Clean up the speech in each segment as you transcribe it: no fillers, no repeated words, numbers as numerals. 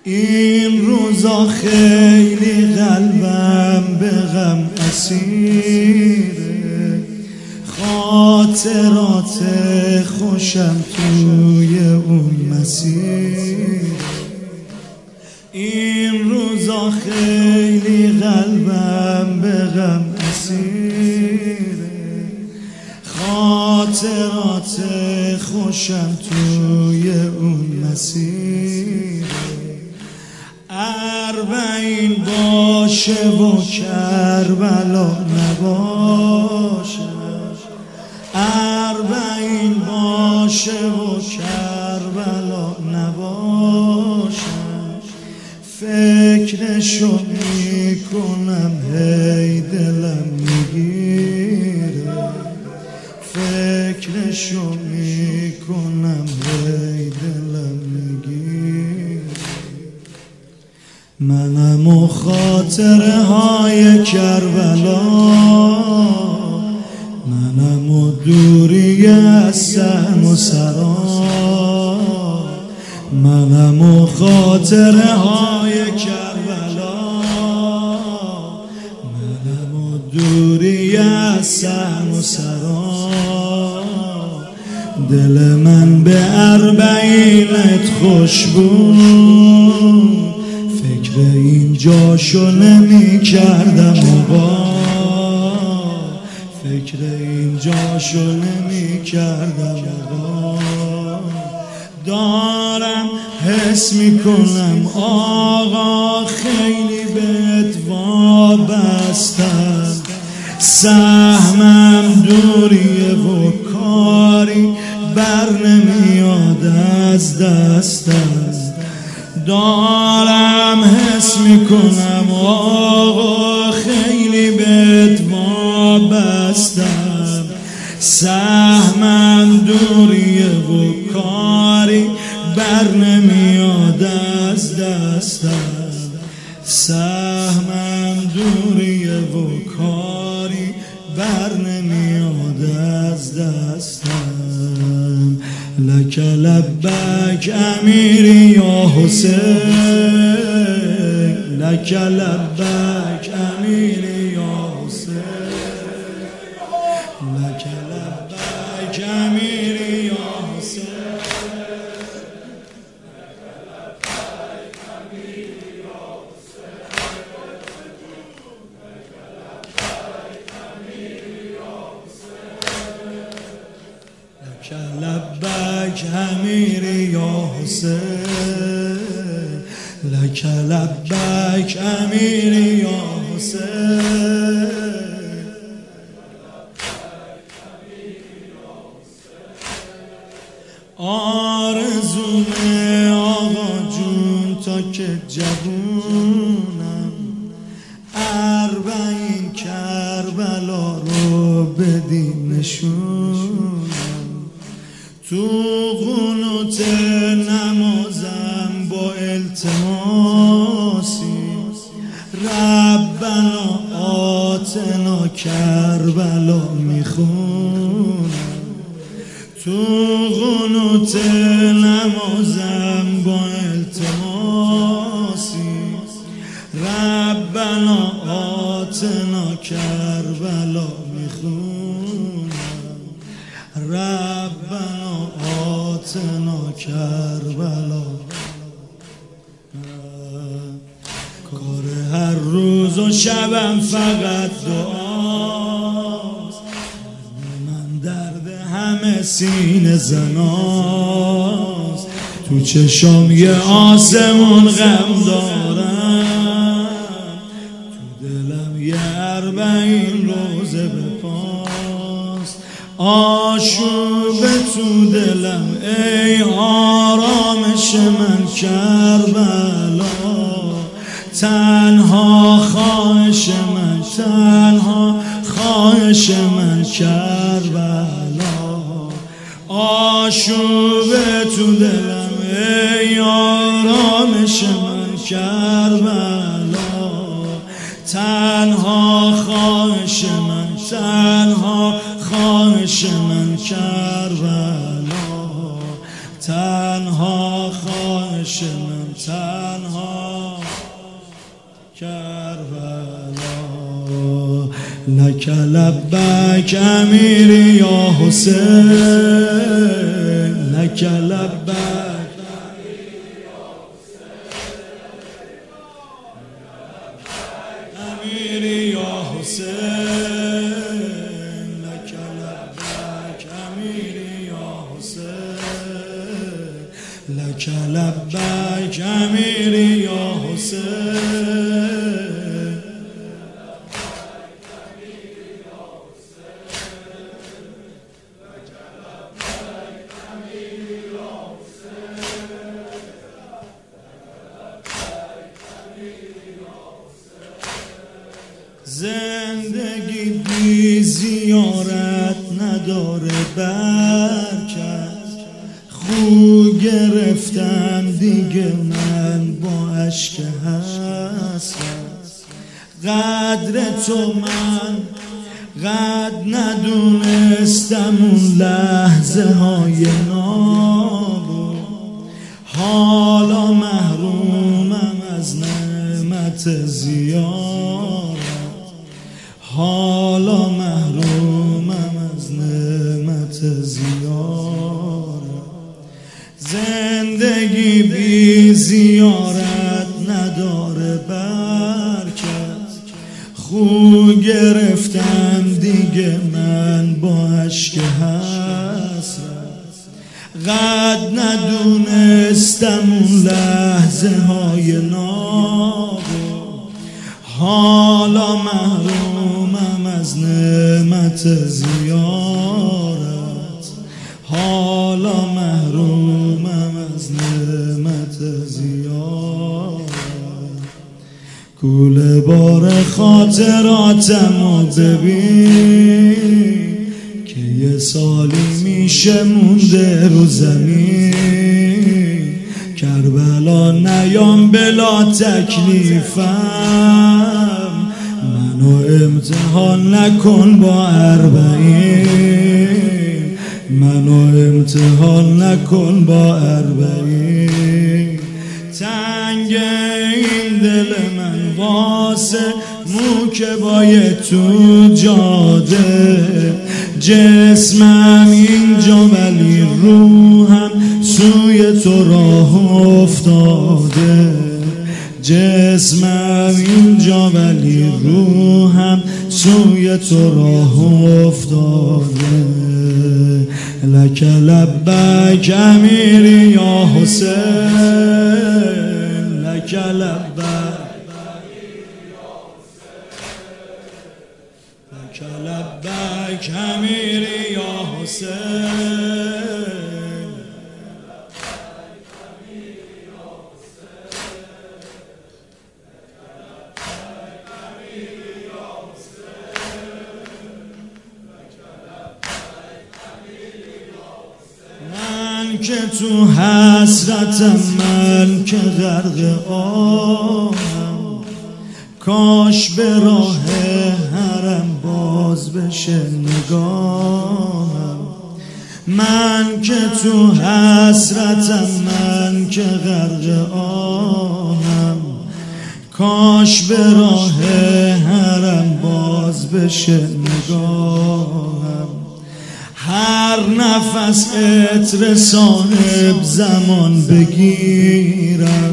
این روزا خیلی قلبم به غم اسیره، خاطرات خوشم توی اون مسیر. این روزا خیلی قلبم به غم اسیره، خاطرات خوشم توی اون مسیر. اربعین باشه و کربلا نباشه، اربعین باشه و کربلا نباشه، فکرشو میکنم هی دلم میگیره، فکرشو میکنم هی دلم میگیره. منم و خاطره های کربلا، منم و دوری از سهم و سرا، منم و خاطره های کربلا، منم و دوری از سهم و سرا. دل من به اربعینت خوش بود، فکر این جاشو نمی کردم آقا، فکر این جاشو نمی کردم آقا. دارم حس میکنم آقا خیلی بهت وابستم، سهمم دوریه و کاری بر نمیاد از دستم. دارم حس میکنم آقا خیلی بهت وابستم، سهمم دوریه و کاری بر نمیاد از دستم، سهمم دوریه و کاری بر نمیاد از دستم. لک لبک امیری یا حسین، لک لبک امیری یا حسین، لک لبک امیری یا حسین، لک لبک امیری یا حسین، لک لبک امیری یا حسین. آرزومه آقا جون تا که جوونم، اربعین کربلا رو بدی نشونم، تو قنوت نمازم با التماسی، ربنا آتنا کربلا میخونم، تو قنوت نمازم با التماسی، ربنا آتنا کربلا میخونم، ربنا آتنا کربلا. کار هر روز و شبم فقط دعاست، من درد همه سینه زناست، تو چشام یه آسمون غم دارم، تو دلم یه اربعین روزه به پاست، آشوب تو دلم ای آرامش من کربلا، تنها خواهش من، تنها خواهش من کربلا، آشوب تو دلم ای آرامش من کربلا، تنها خواهش من، تنها خواهش من کربلا، تنها خواهش من تنها کربلا لک لبک امیری یا حسین لک لبک امیری یا حسین لک لبک امیری یا حسین لک لبک امیری یا حسین زندگی بی زیارت نداره برکت خو گرفتم دیگه من با اشک حسرت قدر تو من قد ندونستم اون لحظه های نابود حالا محرومم از نعمت زیارت حالا محرومم از نعمت زیارت زندگی بی زیارت نداره برکت خو گرفتم دیگه من با اشک حسرت قد ندونستم اون لحظه های نابود حالا محرومم از نعمت زیارت حالا محرومم از نعمت زیارت کوله بار خاطراتمو ببین که یه سالی میشه مونده رو زمین کربلا نیام بلا تکلیفم منو امتحان نکن با 40 منو امتحان نکن با 40 تنگ این دل من واسه موکبای تو جاده جسمم اینجا ولی روحم سوی تو راه افتاده جسمم اینجا ولی روحم سوی تو راه افتاده لک لبک امیری یا حسین لک لبک لک لبک امیری یا حسین من که تو حسرتم من که غرق آهم کاش به راه حرم باز بشه نگاهم من که تو حسرتم من که غرق آهم کاش به راه حرم باز بشه نگاهم هر نفس عطر صاحب زمان بگیرم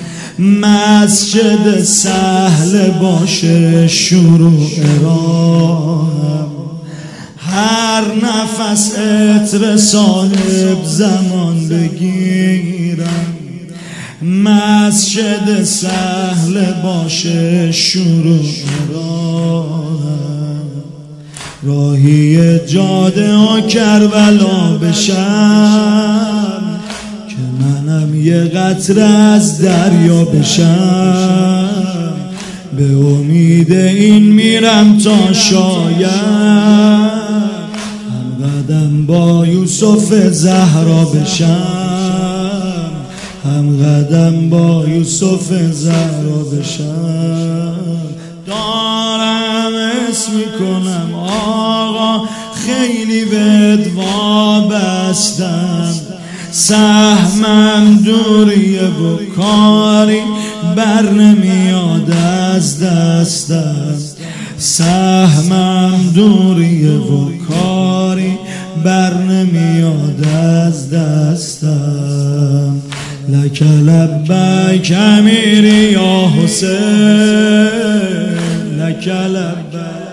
مسجد سهل باشه شروع راهم هر نفس عطر صاحب زمان بگیرم مسجد سهل باشه شروع راهم راهی جاده ها کربلا بشم که منم یه قطره از دریا بشم به امید این میرم تا شاید هم قدم با یوسف زهرا بشم هم قدم با یوسف زهرا بشم دارم اسم میکنم آقا خیلی بهت وابستم سهمم دوریه و کاری بر نمیاد از دستم، سهمم دوریه و کاری بر نمیاد از دستم. لک لبیک امیری یا حسین، لک لبیک